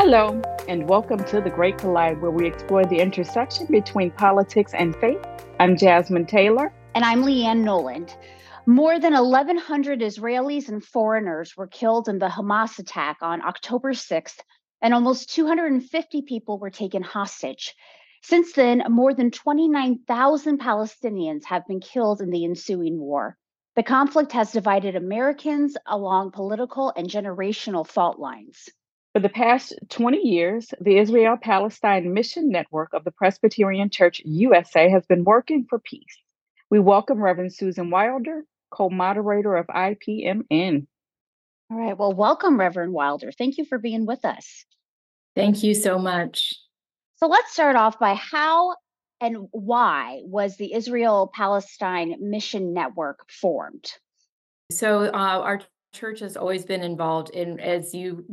Hello, and welcome to The Great Collide, where we explore the intersection between politics and faith. I'm Jasmine Taylor. And I'm Leanne Noland. More than 1,100 Israelis and foreigners were killed in the Hamas attack on October 6th, and almost 250 people were taken hostage. Since then, more than 29,000 Palestinians have been killed in the ensuing war. The conflict has divided Americans along political and generational fault lines. For the past 20 years, the Israel Palestine Mission Network of the Presbyterian Church USA has been working for peace. We welcome Reverend Susan Wilder, co moderator of IPMN. All right. Well, welcome, Reverend Wilder. Thank you for being with us. Thank you so much. So let's start off by how and why was the Israel Palestine Mission Network formed? So our church has always been involved in, as you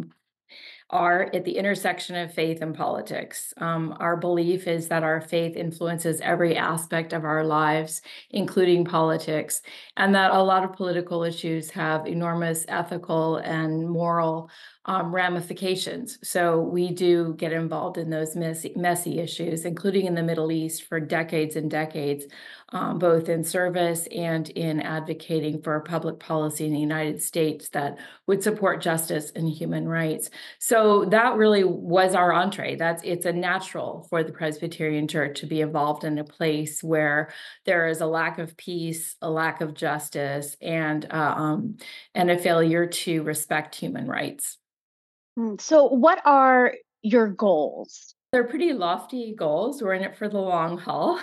are, at the intersection of faith and politics. Our belief is that our faith influences every aspect of our lives, including politics, and that a lot of political issues have enormous ethical and moral ramifications. So we do get involved in those messy issues, including in the Middle East for decades and decades, both in service and in advocating for public policy in the United States that would support justice and human rights. So that really was our entree. It's a natural for the Presbyterian Church to be involved in a place where there is a lack of peace, a lack of justice, and a failure to respect human rights. So what are your goals? They're pretty lofty goals. We're in it for the long haul.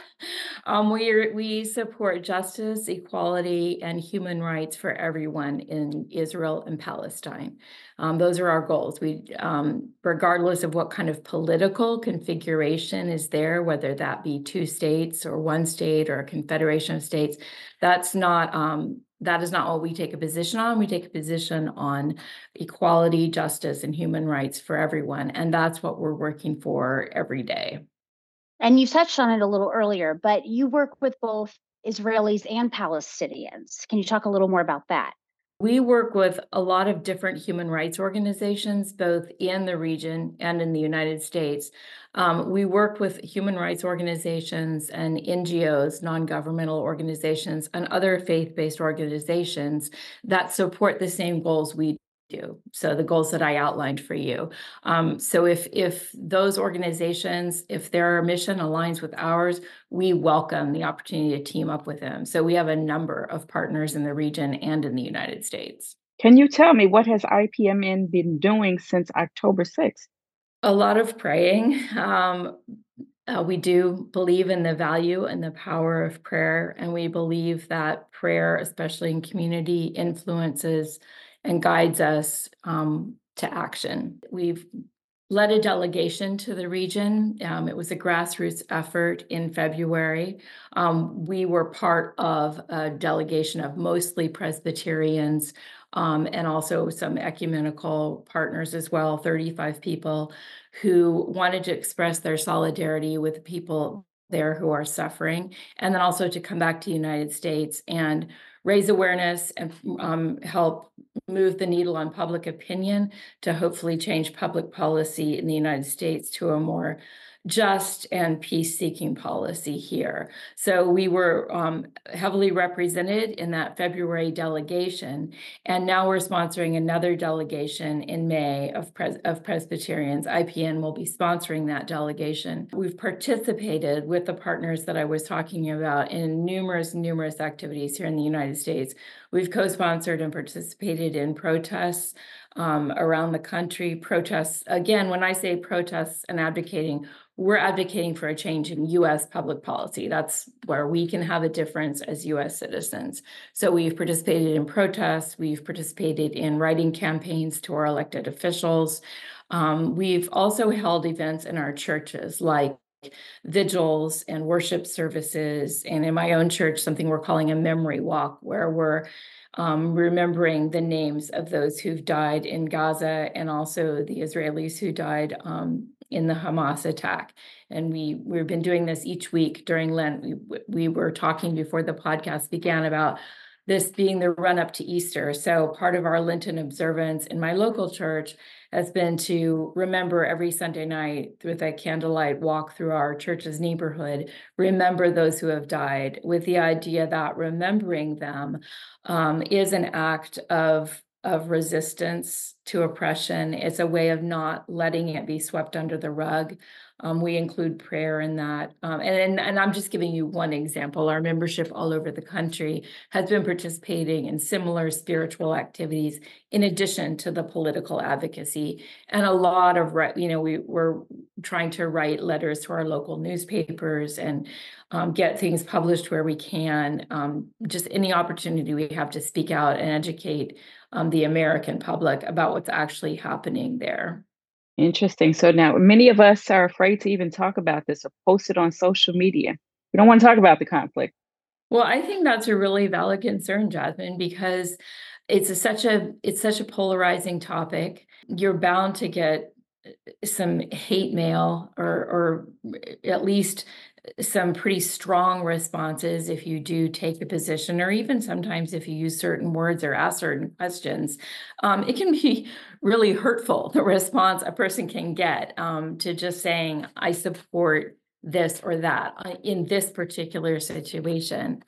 We support justice, equality, and human rights for everyone in Israel and Palestine. Those are our goals. Regardless of what kind of political configuration is there, whether that be two states or one state or a confederation of states, that is not what we take a position on. We take a position on equality, justice, and human rights for everyone. And that's what we're working for every day. And you touched on it a little earlier, but you work with both Israelis and Palestinians. Can you talk a little more about that? We work with a lot of different human rights organizations, both in the region and in the United States. We work with human rights organizations and NGOs, non-governmental organizations, and other faith-based organizations that support the same goals we do. So the goals that I outlined for you. So if those organizations, if their mission aligns with ours, we welcome the opportunity to team up with them. So we have a number of partners in the region and in the United States. Can you tell me what has IPMN been doing since October 6th? A lot of praying. We do believe in the value and the power of prayer, and we believe that prayer, especially in community, influences and guides us to action. We've led a delegation to the region. It was a grassroots effort in February. We were part of a delegation of mostly Presbyterians and also some ecumenical partners as well, 35 people who wanted to express their solidarity with people there who are suffering, and then also to come back to the United States and raise awareness and help move the needle on public opinion to hopefully change public policy in the United States to a more just and peace-seeking policy here. So we were heavily represented in that February delegation, and now we're sponsoring another delegation in May of Presbyterians. IPN will be sponsoring that delegation. We've participated with the partners that I was talking about in numerous activities here in the United States. We've co-sponsored and participated in protests around the country. Protests, again, when I say protests and advocating, we're advocating for a change in U.S. public policy. That's where we can have a difference as U.S. citizens. So we've participated in protests. We've participated in writing campaigns to our elected officials. We've also held events in our churches like vigils and worship services. And in my own church, something we're calling a memory walk, where we're remembering the names of those who've died in Gaza and also the Israelis who died in the Hamas attack. And we've been doing this each week during Lent. We were talking before the podcast began about this being the run up to Easter. So part of our Lenten observance in my local church has been to remember every Sunday night with a candlelight walk through our church's neighborhood, remember those who have died, with the idea that remembering them is an act of resistance to oppression. It's a way of not letting it be swept under the rug. We include prayer in that. And I'm just giving you one example. Our membership all over the country has been participating in similar spiritual activities in addition to the political advocacy. And a lot of, we're trying to write letters to our local newspapers and get things published where we can. Just any opportunity we have to speak out and educate the American public about what's actually happening there. Interesting. So now many of us are afraid to even talk about this or post it on social media. We don't want to talk about the conflict. Well, I think that's a really valid concern, Jasmine, because such a polarizing topic. You're bound to get some hate mail or at least some pretty strong responses if you do take a position, or even sometimes if you use certain words or ask certain questions. It can be really hurtful, the response a person can get to just saying, I support this or that in this particular situation.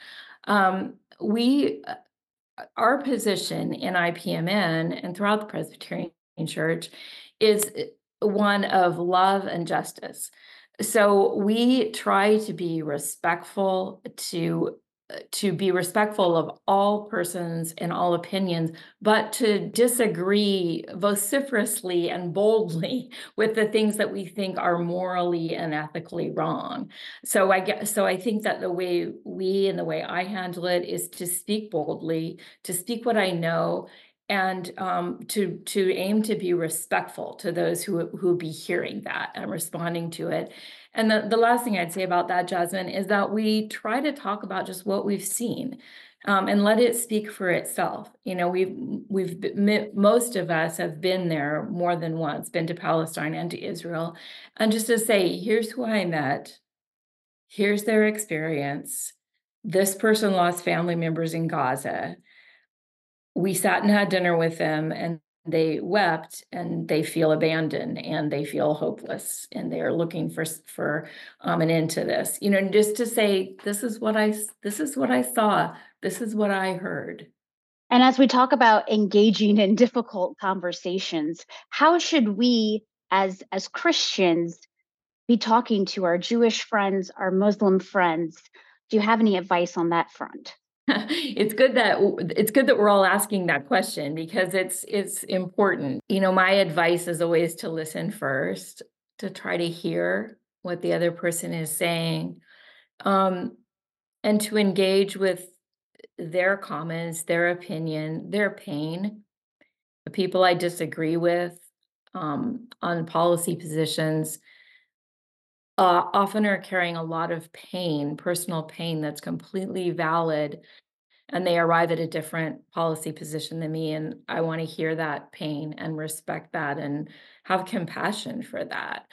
We Our position in IPMN and throughout the Presbyterian Church is one of love and justice. So we try to be respectful to be respectful of all persons and all opinions, but to disagree vociferously and boldly with the things that we think are morally and ethically wrong. So I think that the way I handle it is to speak boldly, to speak what I know, and to aim to be respectful to those who be hearing that and responding to it. And the last thing I'd say about that, Jasmine, is that we try to talk about just what we've seen, and let it speak for itself. Most of us have been there more than once, been to Palestine and to Israel, and just to say, here's who I met, here's their experience. This person lost family members in Gaza. We sat and had dinner with them, and they wept, and they feel abandoned, and they feel hopeless, and they are looking for an end to this. Just to say, this is what I saw, this is what I heard. And as we talk about engaging in difficult conversations, how should we as Christians be talking to our Jewish friends, our Muslim friends? Do you have any advice on that front? It's good that we're all asking that question, because it's important. My advice is always to listen first, to try to hear what the other person is saying, and to engage with their comments, their opinion, their pain. The people I disagree with on policy positions often are carrying a lot of pain, personal pain that's completely valid, and they arrive at a different policy position than me, and I want to hear that pain and respect that and have compassion for that.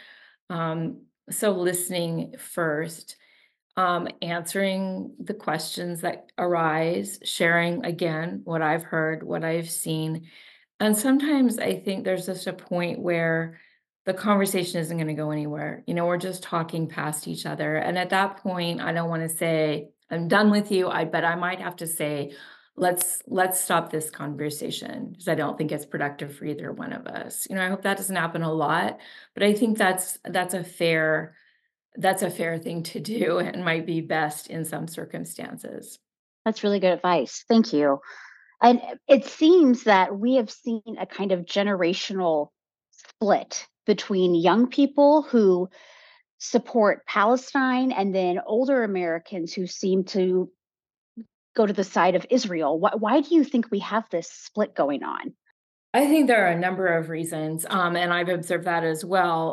So listening first, answering the questions that arise, sharing again what I've heard, what I've seen. And sometimes I think there's just a point where the conversation isn't going to go anywhere. We're just talking past each other. And at that point, I don't want to say, I'm done with you. But I might have to say, let's stop this conversation, because I don't think it's productive for either one of us. I hope that doesn't happen a lot, but I think that's a fair thing to do, and might be best in some circumstances. That's really good advice. Thank you. And it seems that we have seen a kind of generational split between young people who support Palestine and then older Americans who seem to go to the side of Israel. Why do you think we have this split going on? I think there are a number of reasons, and I've observed that as well.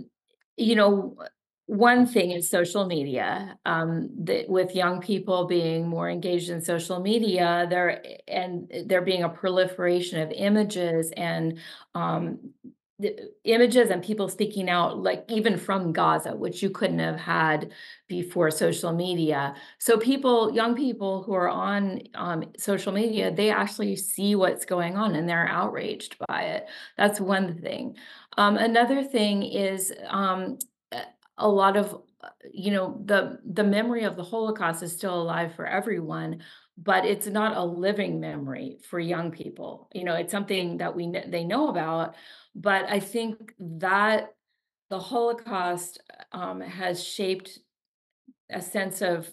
One thing is social media. With young people being more engaged in social media, there being a proliferation of images and the images and people speaking out, like even from Gaza, which you couldn't have had before social media. So people, young people who are on social media, they actually see what's going on and they're outraged by it. That's one thing. Another thing is a a lot of the memory of the Holocaust is still alive for everyone, but it's not a living memory for young people. It's something that they know about, but I think that the Holocaust has shaped a sense of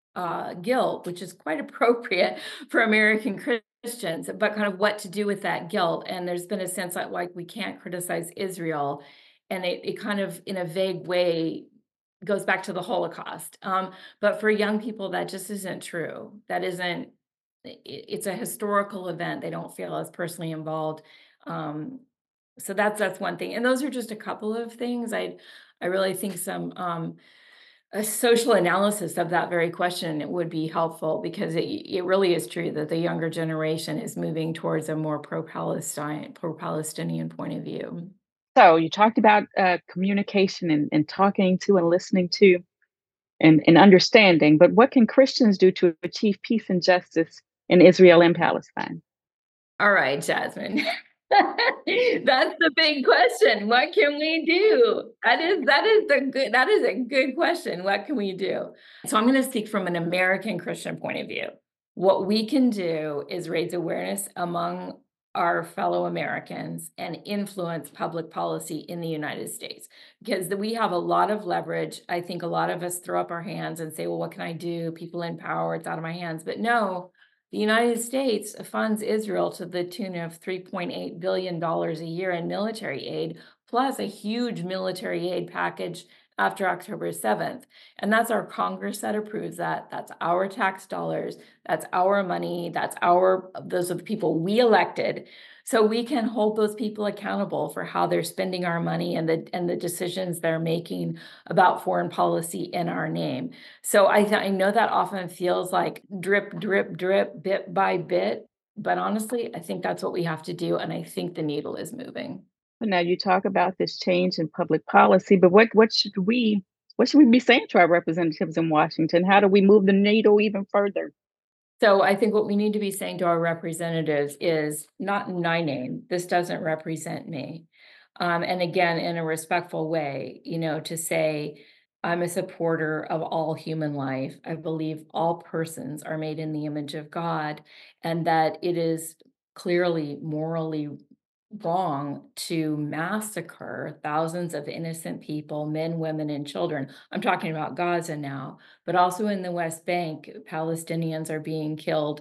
guilt, which is quite appropriate for American Christians, but kind of what to do with that guilt. And there's been a sense that like we can't criticize Israel, and it kind of in a vague way goes back to the Holocaust. But for young people, that just isn't true. That isn't. It's a historical event. They don't feel as personally involved. Um, so that's one thing, and those are just a couple of things. I really think some a social analysis of that very question would be helpful because it really is true that the younger generation is moving towards a more pro-Palestinian point of view. So you talked about communication and talking to and listening to and understanding, but what can Christians do to achieve peace and justice in Israel and Palestine? All right, Jasmine. That's the big question. What can we do? That is a good question. What can we do? So I'm going to speak from an American Christian point of view. What we can do is raise awareness among our fellow Americans and influence public policy in the United States because we have a lot of leverage. I think a lot of us throw up our hands and say, well, what can I do? People in power, it's out of my hands. But no, the United States funds Israel to the tune of $3.8 billion a year in military aid, plus a huge military aid package after October 7th. And that's our Congress that approves that. That's our tax dollars. That's our money. Those are the people we elected. So we can hold those people accountable for how they're spending our money and the decisions they're making about foreign policy in our name. So I know that often feels like drip, drip, drip, bit by bit, but honestly, I think that's what we have to do, and I think the needle is moving. Well, now you talk about this change in public policy, but what should we be saying to our representatives in Washington? How do we move the needle even further? So I think what we need to be saying to our representatives is not in my name. This doesn't represent me. And again, in a respectful way, to say, I'm a supporter of all human life. I believe all persons are made in the image of God, and that it is clearly morally wrong to massacre thousands of innocent people, men, women, and children. I'm talking about Gaza now, but also in the West Bank, Palestinians are being killed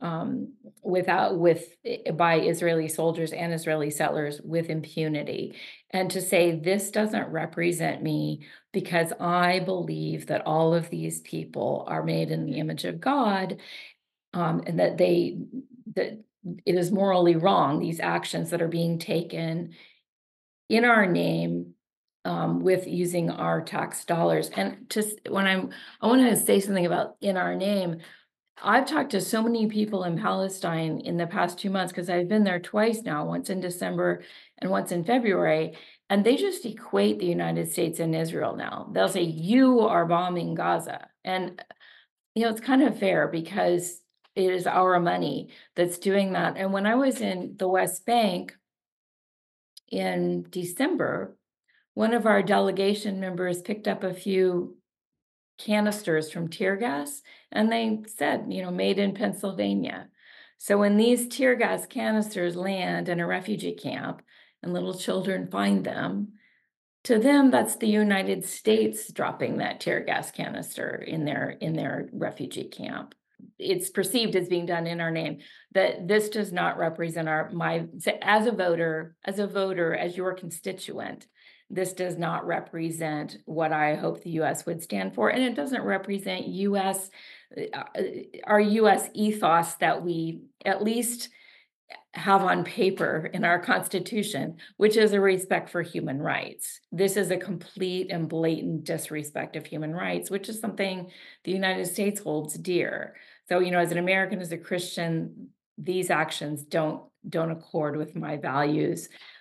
by Israeli soldiers and Israeli settlers with impunity. And to say this doesn't represent me because I believe that all of these people are made in the image of God, and that it is morally wrong, these actions that are being taken in our name, with using our tax dollars. And just I want to say something about in our name. I've talked to so many people in Palestine in the past 2 months because I've been there twice now, once in December and once in February. And they just equate the United States and Israel now. They'll say, you are bombing Gaza. And it's kind of fair because it is our money that's doing that. And when I was in the West Bank in December, one of our delegation members picked up a few canisters from tear gas and they said, made in Pennsylvania. So when these tear gas canisters land in a refugee camp and little children find them, to them, that's the United States dropping that tear gas canister in their refugee camp. It's perceived as being done in our name. That this does not represent as a voter, as your constituent. This does not represent what I hope the U.S. would stand for, and it doesn't represent uh, our U.S. ethos that we at least have on paper in our Constitution, which is a respect for human rights. This is a complete and blatant disrespect of human rights, which is something the United States holds dear. So, as an American, as a Christian, these actions don't accord with my values.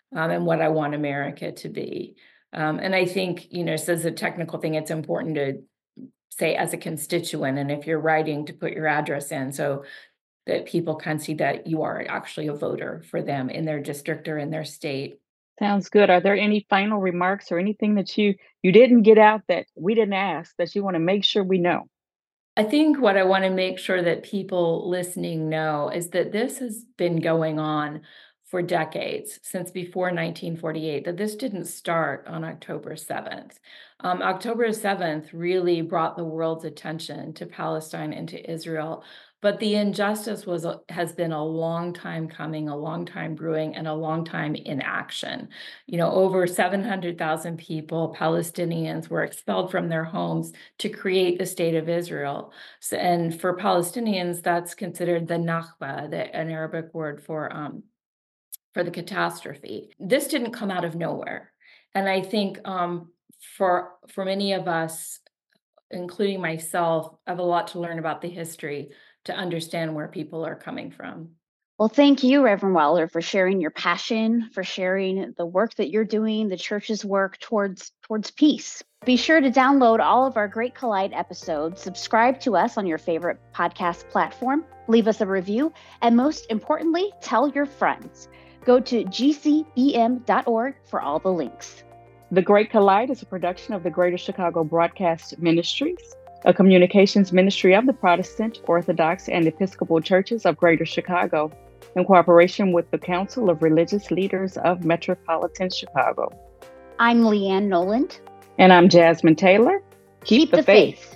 and what I want America to be. And I think, so as a technical thing, it's important to say as a constituent, and if you're writing, to put your address in so that people can see that you are actually a voter for them in their district or in their state. Sounds good. Are there any final remarks or anything that you didn't get out that we didn't ask that you want to make sure we know? I think what I want to make sure that people listening know is that this has been going on for decades, since before 1948, that this didn't start on October 7th. October 7th really brought the world's attention to Palestine and to Israel. But the injustice has been a long time coming, a long time brewing, and a long time in action. Over 700,000 people, Palestinians, were expelled from their homes to create the state of Israel. So, and for Palestinians, that's considered the Nakba, an Arabic word for the catastrophe. This didn't come out of nowhere. And I think for many of us, including myself, I have a lot to learn about the history to understand where people are coming from. Well, thank you, Reverend Wilder, for sharing your passion, for sharing the work that you're doing, the church's work towards peace. Be sure to download all of our Great Collide episodes, subscribe to us on your favorite podcast platform, leave us a review, and most importantly, tell your friends. Go to gcbm.org for all the links. The Great Collide is a production of the Greater Chicago Broadcast Ministries, a communications ministry of the Protestant, Orthodox, and Episcopal Churches of Greater Chicago, in cooperation with the Council of Religious Leaders of Metropolitan Chicago. I'm Leanne Noland. And I'm Jasmine Taylor. Keep the faith.